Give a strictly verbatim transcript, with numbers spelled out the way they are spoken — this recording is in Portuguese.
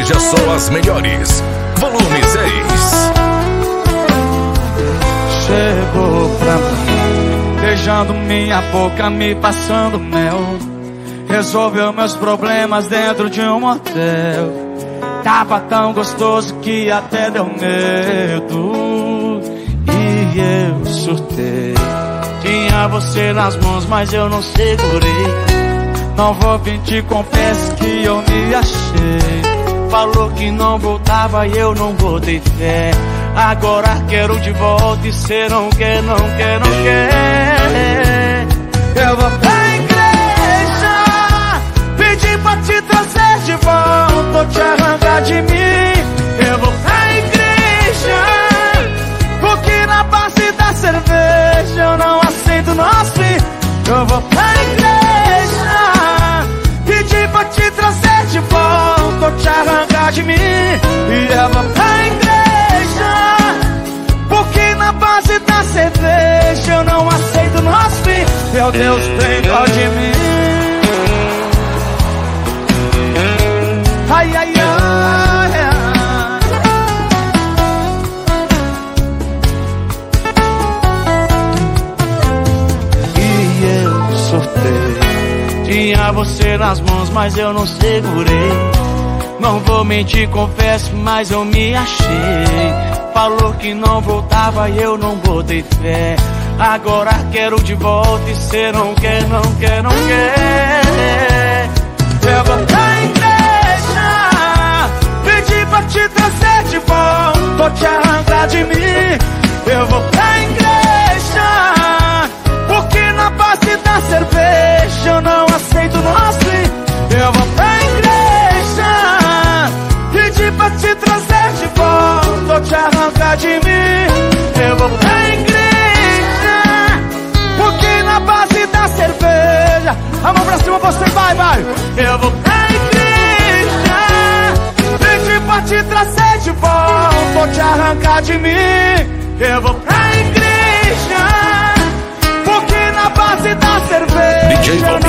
seja só as melhores. Volume seis. Chegou pra mim, beijando minha boca, me passando mel. Resolveu meus problemas dentro de um motel. Tava tão gostoso que até deu medo. E eu surtei. Tinha você nas mãos, mas eu não segurei. Não vou mentir, confesso que eu me achei. Falou que não voltava e eu não botei fé. Agora quero de volta e cê não quer, não quer, não quer. Eu vou pra igreja, pedir pra te trazer de volta ou te arrancar de mim. Eu vou pra igreja, porque na base da cerveja eu não aceito nosso fim. Eu vou pra igreja, pedir pra te trazer de volta ou te arrancar de mim. E eu vou pra igreja, porque na base da cerveja eu não aceito nosso fim. Meu Deus, tem dó de mim. Ai, ai, ai, ai. E eu surtei. Tinha você nas mãos, mas eu não segurei. Não vou mentir, confesso, mas eu me achei. Falou que não voltava e eu não botei fé. Agora quero de volta e cê não quer, não quer, não quer. Eu vou pra igreja, pedir pra te trazer de volta ou te arrancar de mim. Eu vou pra igreja, porque na base da cerveja eu não aceito nosso fim. Eu vou pra igreja, pedir pra te trazer de volta ou te arrancar de mim. Eu vou pra igreja, porque na base da cerveja. A mão pra cima, você vai, vai. Eu vou pra igreja, pedir pra te trazer de volta ou te arrancar de mim. Eu vou pra igreja, porque na base da cerveja